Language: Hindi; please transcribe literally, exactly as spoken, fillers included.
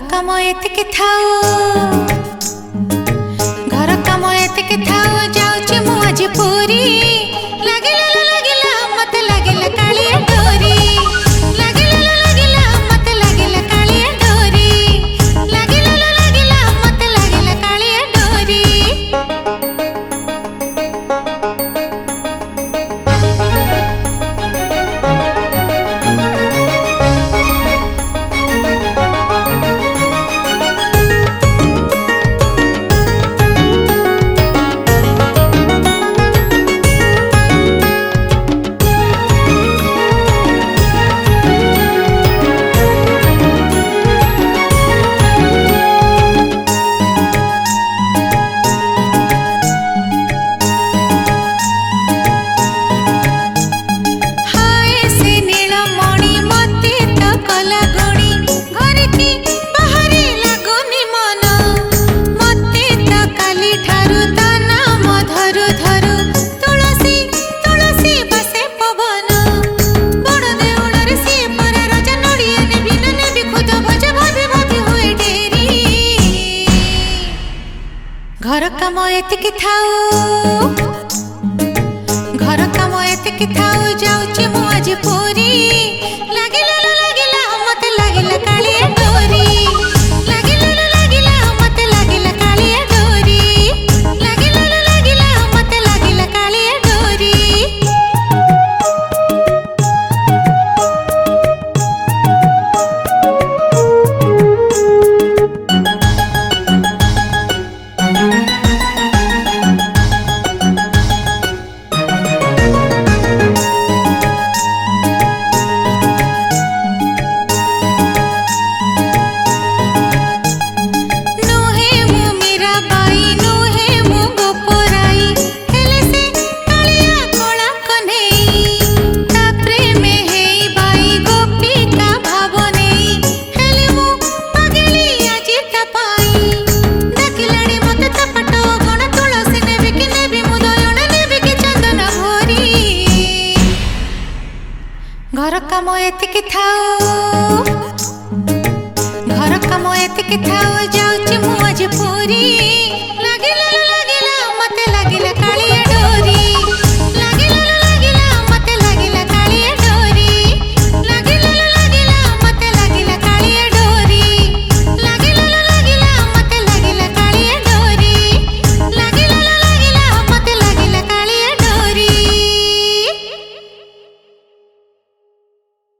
काम एतिके थाओ घर काम एतिके थाओ जाउची मु आज पूरी लागिला लागिला मते लागिला कालिया डोरी लागिला लागिला मते लागिला कालिया डोरी लागिला लागिला मते लागिला कालिया डोरी घर काम एतिके थाओ घर काम एतिके थाओ जाउची मु आज पूरी लागिला लागिला मते लागिला कालिया डोरी लागिला लागिला मते लागिला कालिया डोरी लागिला लागिला मते लागिला कालिया डोरी घर काम एतिके थाओ घर काम एतिके थाओ जाउची मु आज पूरी।